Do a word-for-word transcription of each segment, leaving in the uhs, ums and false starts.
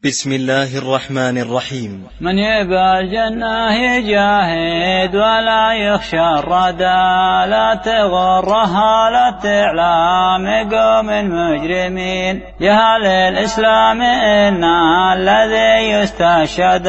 بسم الله الرحمن الرحيم. من يبى الجنة يجاهد ولا يخشى الردى، لا تغرها لا تعلام قوم المجرمين. جهل الإسلام إن الذي يستشهد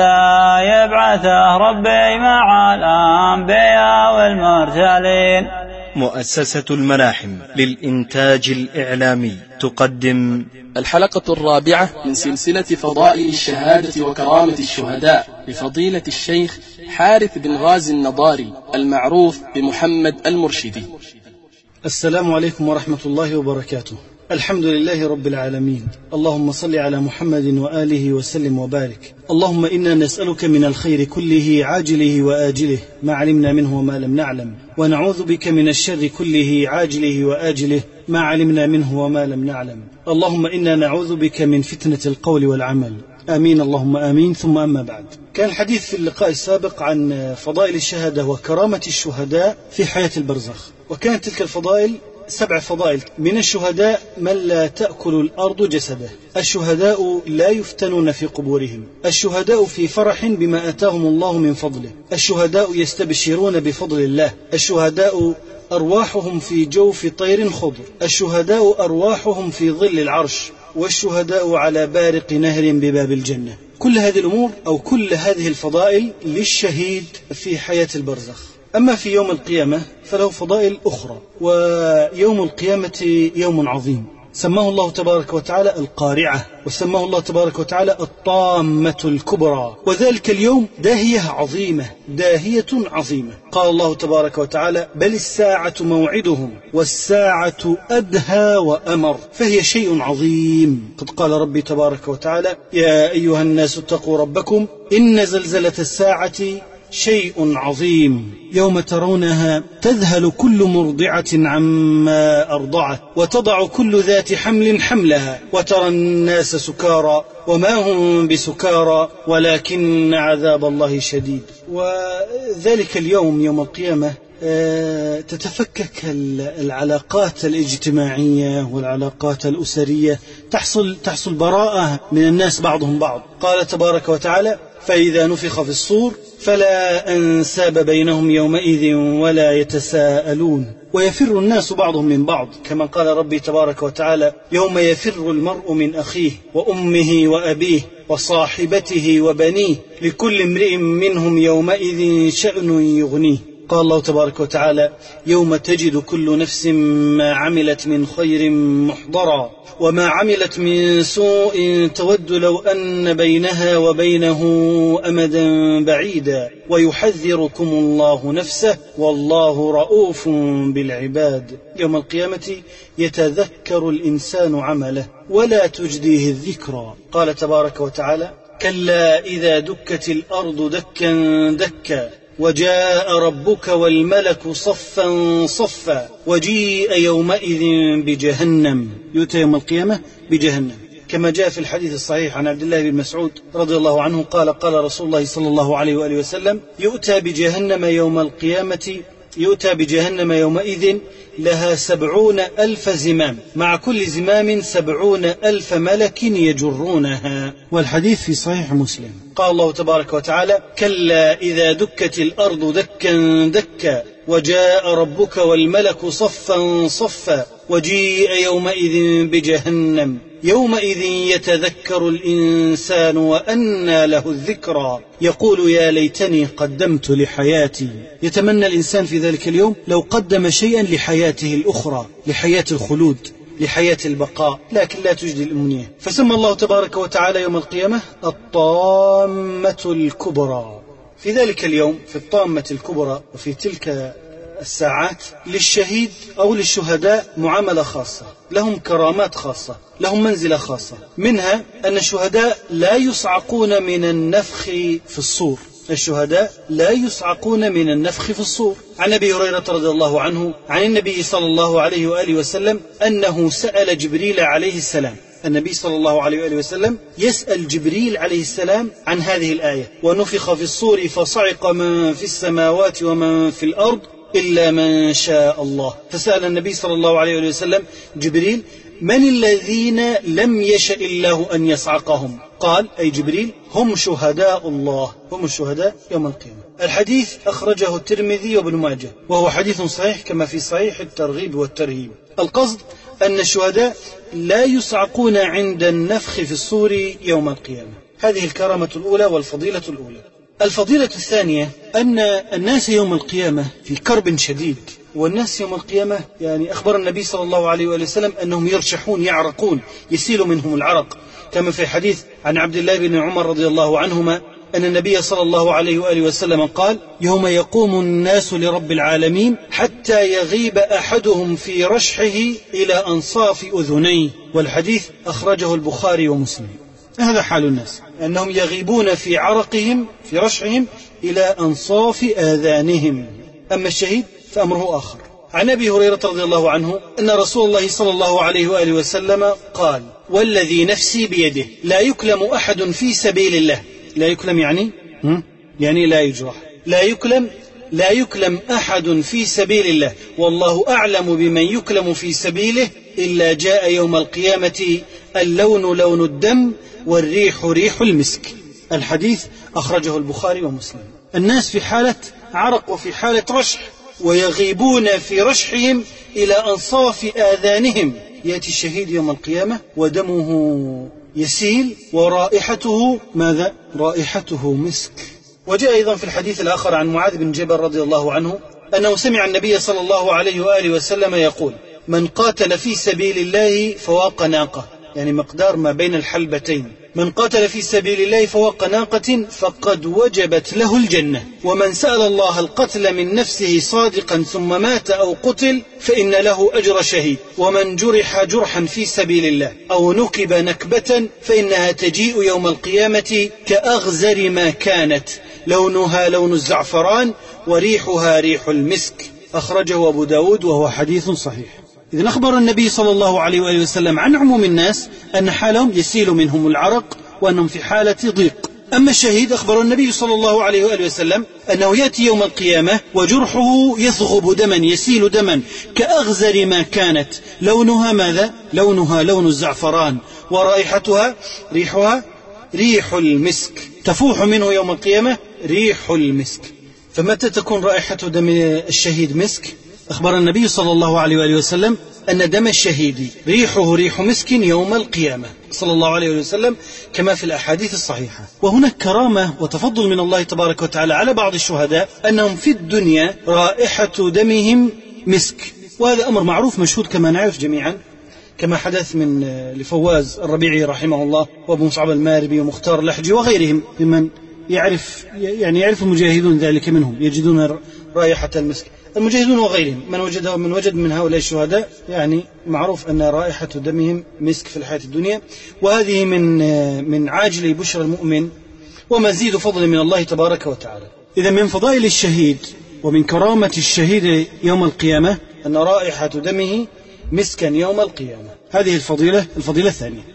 يبعثه ربي مع الأنبياء والمرسلين. مؤسسة الملاحم للإنتاج الإعلامي تقدم الحلقة الرابعة من سلسلة فضائل الشهادة وكرامة الشهداء لفضيلة الشيخ حارث بن غازي النضاري المعروف بمحمد المرشدي. السلام عليكم ورحمة الله وبركاته. الحمد لله رب العالمين، اللهم صل على محمد وآله وسلم وبارك. اللهم إنا نسألك من الخير كله عاجله وآجله ما علمنا منه وما لم نعلم، ونعوذ بك من الشر كله عاجله وآجله ما علمنا منه وما لم نعلم. اللهم إنا نعوذ بك من فتنة القول والعمل، آمين اللهم آمين. ثم أما بعد، كان الحديث في اللقاء السابق عن فضائل الشهادة وكرامة الشهداء في حياة البرزخ، وكانت تلك الفضائل سبع فضائل. من الشهداء من لا تأكل الأرض جسده، الشهداء لا يفتنون في قبورهم، الشهداء في فرح بما أتاهم الله من فضله، الشهداء يستبشرون بفضل الله، الشهداء أرواحهم في جوف طير خضر، الشهداء أرواحهم في ظل العرش، والشهداء على بارق نهر بباب الجنة. كل هذه الأمور أو كل هذه الفضائل للشهيد في حياة البرزخ. أما في يوم القيامة فله فضائل أخرى، ويوم القيامة يوم عظيم سماه الله تبارك وتعالى القارعة، وسماه الله تبارك وتعالى الطامة الكبرى، وذلك اليوم داهية عظيمة داهية عظيمة. قال الله تبارك وتعالى: بل الساعة موعدهم والساعة أدهى وأمر، فهي شيء عظيم. قد قال ربي تبارك وتعالى: يا أيها الناس اتقوا ربكم إن زلزلة الساعة شيء عظيم، يوم ترونها تذهل كل مرضعة عما أرضعت وتضع كل ذات حمل حملها وترى الناس سكارى وما هم بسكارى ولكن عذاب الله شديد. وذلك اليوم يوم القيامة تتفكك العلاقات الاجتماعية والعلاقات الأسرية، تحصل تحصل براءة من الناس بعضهم بعض. قال تبارك وتعالى: فإذا نفخ في الصور فلا أنساب بينهم يومئذ ولا يتساءلون ويفر الناس بعضهم من بعض، كما قال ربي تبارك وتعالى: يوم يفر المرء من أخيه وأمه وأبيه وصاحبته وبنيه لكل امرئ منهم يومئذ شأن يغنيه. قال الله تبارك وتعالى: يوم تجد كل نفس ما عملت من خير محضرا وما عملت من سوء تود لو أن بينها وبينه أمدا بعيدا ويحذركم الله نفسه والله رؤوف بالعباد. يوم القيامة يتذكر الإنسان عمله ولا تجديه الذكرى. قال تبارك وتعالى: كلا إذا دكت الأرض دكا دكا وجاء ربك والملك صفا صفا وجيء يومئذ بجهنم. يؤتى يوم القيامة بجهنم، كما جاء في الحديث الصحيح عن عبد الله بن مسعود رضي الله عنه قال: قال رسول الله صلى الله عليه وآله وسلم: يؤتى بجهنم يوم القيامة يؤتى بجهنم يومئذ لها سبعون ألف زمام، مع كل زمام سبعون ألف ملك يجرونها. والحديث في صحيح مسلم. قال الله تبارك وتعالى: كلا إذا دكت الأرض دكا دكا وجاء ربك والملك صفا صفا وجيء يومئذ بجهنم يومئذ يتذكر الإنسان وأنى له الذكرى يقول يا ليتني قدمت لحياتي. يتمنى الإنسان في ذلك اليوم لو قدم شيئا لحياته الأخرى، لحياة الخلود، لحياة البقاء، لكن لا توجد الأمنية. فسمى الله تبارك وتعالى يوم القيامة الطامة الكبرى. في ذلك اليوم، في الطامة الكبرى وفي تلك الساعات، للشهيد أو للشهداء معاملة خاصة، لهم كرامات خاصة، لهم منزلة خاصة. منها أن الشهداء لا يصعقون من النفخ في الصور، الشهداء لا يصعقون من النفخ في الصور. عن أبي هريرة رضي الله عنه عن النبي صلى الله عليه وآله وسلم أنه سأل جبريل عليه السلام، النبي صلى الله عليه وآله وسلم يسأل جبريل عليه السلام عن هذه الآية: ونفخ في الصور فصعق من في السماوات ومن في الأرض إلا من شاء الله. فسأل النبي صلى الله عليه وسلم جبريل من الذين لم يشأ الله أن يصعقهم؟ قال أي جبريل هم شهداء الله، هم الشهداء يوم القيامة. الحديث أخرجه الترمذي وابن ماجه وهو حديث صحيح كما في صحيح الترغيب والترهيب. القصد أن الشهداء لا يصعقون عند النفخ في الصور يوم القيامة. هذه الكرامة الأولى والفضيلة الأولى. الفضيلة الثانية أن الناس يوم القيامة في كرب شديد، والناس يوم القيامة يعني أخبر النبي صلى الله عليه وآله وسلم أنهم يرشحون يعرقون يسيل منهم العرق، كما في حديث عن عبد الله بن عمر رضي الله عنهما أن النبي صلى الله عليه وآله وسلم قال يوم يقوم الناس لرب العالمين حتى يغيب أحدهم في رشحه إلى أنصاف أذنيه، والحديث أخرجه البخاري ومسلم. هذا حال الناس أنهم يغيبون في عرقهم في رشحهم إلى أنصاف آذانهم. أما الشهيد فأمره آخر. عن أبي هريرة رضي الله عنه أن رسول الله صلى الله عليه وآله وسلم قال والذي نفسي بيده لا يكلم أحد في سبيل الله. لا يكلم يعني يعني لا يجرح. لا يكلم لا يكلم أحد في سبيل الله والله أعلم بمن يكلم في سبيله إلا جاء يوم القيامة اللون لون الدم والريح ريح المسك. الحديث أخرجه البخاري ومسلم. الناس في حالة عرق وفي حالة رشح، ويغيبون في رشحهم إلى أنصاف آذانهم. يأتي الشهيد يوم القيامة ودمه يسيل ورائحته ماذا؟ رائحته مسك. وجاء أيضا في الحديث الآخر عن معاذ بن جبل رضي الله عنه أنه سمع النبي صلى الله عليه وآله وسلم يقول من قاتل في سبيل الله فواق ناقة، يعني مقدار ما بين الحلبتين، من قاتل في سبيل الله فوق ناقة فقد وجبت له الجنة، ومن سأل الله القتل من نفسه صادقا ثم مات أو قتل فإن له أجر شهيد، ومن جرح جرحا في سبيل الله أو نكب نكبة فإنها تجيء يوم القيامة كأغزر ما كانت لونها لون الزعفران وريحها ريح المسك. أخرجه أبو داود وهو حديث صحيح. إذن أخبر النبي صلى الله عليه وآله وسلم عن عموم الناس أن حالهم يسيل منهم العرق وأنهم في حالة ضيق. أما الشهيد أخبر النبي صلى الله عليه وآله وسلم أنه يأتي يوم القيامة وجرحه يثغب دما يسيل دما كأغزر ما كانت لونها ماذا؟ لونها لون الزعفران ورائحتها ريحها ريح المسك، تفوح منه يوم القيامة ريح المسك. فمتى تكون رائحة دم الشهيد مسك؟ أخبر النبي صلى الله عليه وآله وسلم أن دم الشهيد ريحه ريح مسك يوم القيامة صلى الله عليه وسلم كما في الأحاديث الصحيحة. وهناك كرامة وتفضل من الله تبارك وتعالى على بعض الشهداء أنهم في الدنيا رائحة دمهم مسك، وهذا أمر معروف مشهود كما نعرف جميعا، كما حدث من لفواز الربيعي رحمه الله وابو مصعب الماربي ومختار اللحجي وغيرهم ممن يعرف يعني يعرف المجاهدون ذلك منهم يجدون رائحة المسك. المجاهدون وغيرهم من وجد من وجد من هؤلاء الشهداء يعني معروف أن رائحة دمهم مسك في الحياة الدنيا، وهذه من من عاجل بشرى المؤمن ومزيد فضل من الله تبارك وتعالى. إذا من فضائل الشهيد ومن كرامة الشهيد يوم القيامة أن رائحة دمه مسكا يوم القيامة. هذه الفضيلة الفضيلة الثانية.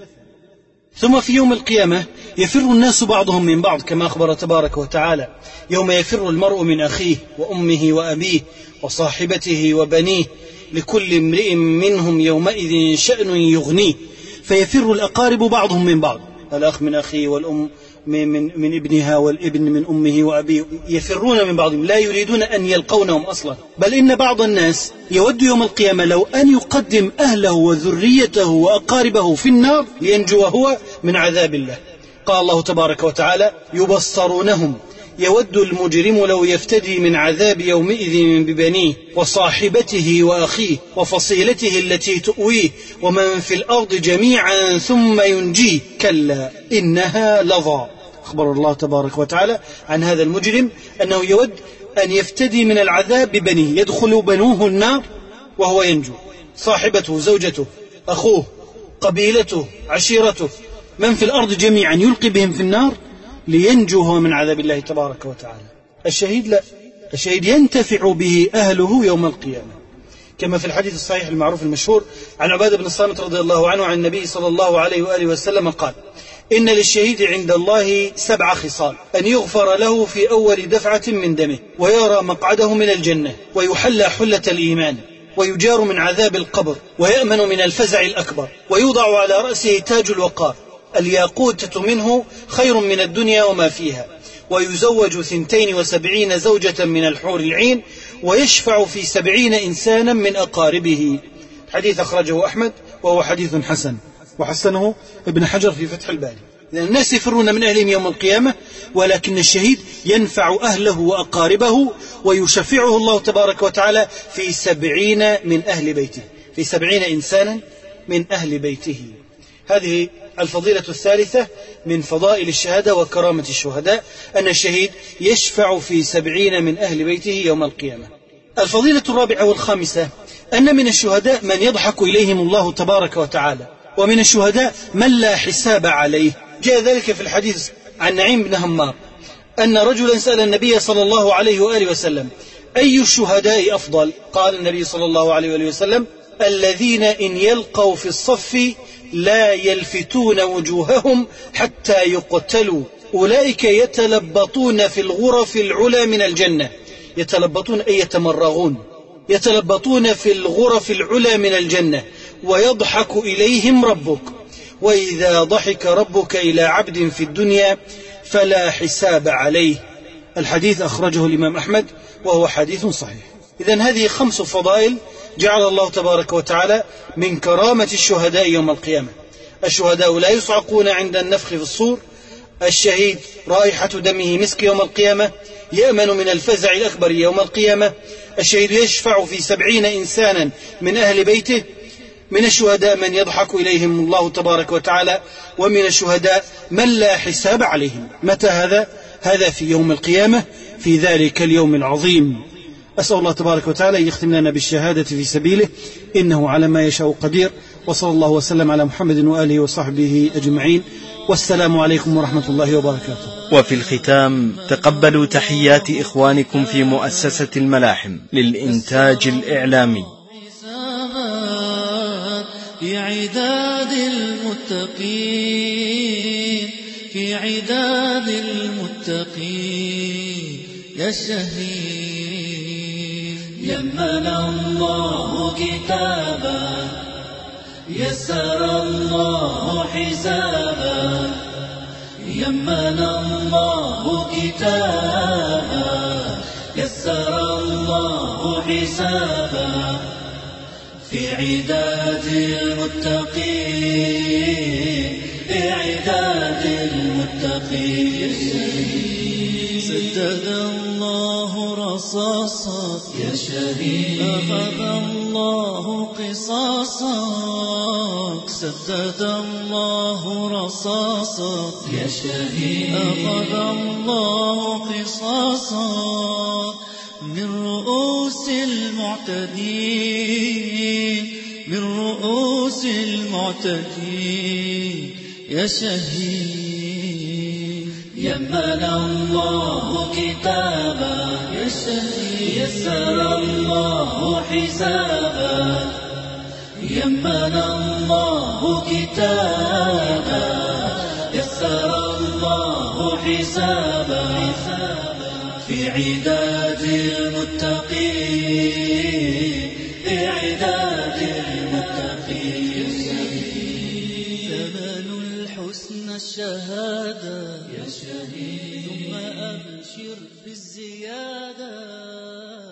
ثم في يوم القيامة يفر الناس بعضهم من بعض كما أخبر تبارك وتعالى يوم يفر المرء من أخيه وأمه وأبيه وصاحبته وبنيه لكل امرئ منهم يومئذ شأن يغنيه، فيفر الأقارب بعضهم من بعض، الأخ من أخيه والأم من, من, من ابنها والابن من أمه وأبيه، يفرون من بعضهم لا يريدون أن يلقونهم أصلا، بل إن بعض الناس يود يوم القيامة لو أن يقدم أهله وذريته وأقاربه في النار لينجو هو من عذاب الله. قال الله تبارك وتعالى يبصرونهم يود المجرم لو يفتدي من عذاب يومئذ ببنيه وصاحبته وأخيه وفصيلته التي تؤويه ومن في الأرض جميعا ثم ينجيه كلا إنها لظى. أخبر الله تبارك وتعالى عن هذا المجرم أنه يود أن يفتدي من العذاب ببنيه، يدخل بنوه النار وهو ينجو، صاحبته زوجته أخوه قبيلته عشيرته من في الأرض جميعا يلقي بهم في النار لينجوه من عذاب الله تبارك وتعالى. الشهيد لا، الشهيد ينتفع به أهله يوم القيامة كما في الحديث الصحيح المعروف المشهور عن عبادة بن الصامت رضي الله عنه عن النبي صلى الله عليه وآله وسلم قال إن للشهيد عند الله سبع خصال: أن يغفر له في أول دفعة من دمه، ويرى مقعده من الجنة، ويحلى حلة الإيمان، ويجار من عذاب القبر، ويأمن من الفزع الأكبر، ويوضع على رأسه تاج الوقار، الياقوتة منه خير من الدنيا وما فيها، ويزوج ثنتين وسبعين زوجة من الحور العين، ويشفع في سبعين إنسانا من أقاربه. حديث أخرجه أحمد وهو حديث حسن، وحسنه ابن حجر في فتح الباري. الناس يفرون من أهلهم يوم القيامة، ولكن الشهيد ينفع أهله وأقاربه، ويشفعه الله تبارك وتعالى في سبعين من أهل بيته، في سبعين إنسانا من أهل بيته. هذه الفضيلة الثالثة من فضائل الشهادة وكرامة الشهداء، أن الشهيد يشفع في سبعين من أهل بيته يوم القيامة. الفضيلة الرابعة والخامسة أن من الشهداء من يضحك إليهم الله تبارك وتعالى، ومن الشهداء من لا حساب عليه. جاء ذلك في الحديث عن نعيم بن همار أن رجلا سأل النبي صلى الله عليه وآله وسلم: أي الشهداء أفضل؟ قال النبي صلى الله عليه وآله وسلم: الذين إن يلقوا في الصف لا يلفتون وجوههم حتى يقتلوا، أولئك يتلبطون في الغرف العلى من الجنة. يتلبطون أي يتمرغون، يتلبطون في الغرف العلى من الجنة، ويضحك إليهم ربك، وإذا ضحك ربك إلى عبد في الدنيا فلا حساب عليه. الحديث أخرجه الإمام أحمد وهو حديث صحيح. إذن هذه خمس فضائل جعل الله تبارك وتعالى من كرامة الشهداء يوم القيامة. الشهداء لا يصعقون عند النفخ في الصور، الشهيد رائحة دمه مسك يوم القيامة، يأمن من الفزع الأكبر يوم القيامة، الشهيد يشفع في سبعين إنسانا من أهل بيته. من الشهداء من يضحك إليهم الله تبارك وتعالى، ومن الشهداء من لا حساب عليهم. متى هذا؟ هذا في يوم القيامة، في ذلك اليوم العظيم. أسأل الله تبارك وتعالى أن يختم لنا بالشهادة في سبيله، إنه على ما يشاء قدير. وصلى الله وسلم على محمد وآله وصحبه أجمعين، والسلام عليكم ورحمة الله وبركاته. وفي الختام تقبلوا تحيات إخوانكم في مؤسسة الملاحم للإنتاج الإعلامي. في عداد المتقين، في عداد المتقين يا شهيد. يمن الله كتابا، يسر الله حسابا، يمن الله كتابا، يسر الله حسابا. في عداد المتقين، في عداد المتقين سدد الله رصاصا يا شهيد، أخذ الله قصاصا، سدد الله رصاصا يا شهيد، أخذ الله قصاصا. من رؤوس المعتدين، من رؤوس المعتدين يا شهيد. يمن الله كتابا يا شهيد، يسر الله حسابا، يمن الله كتابا، يسر الله حسابا. في عداد المتقين، في عداد المتقين ثمن الحسن الشهادة يا شهيد، ثم أبشر بالزيادة.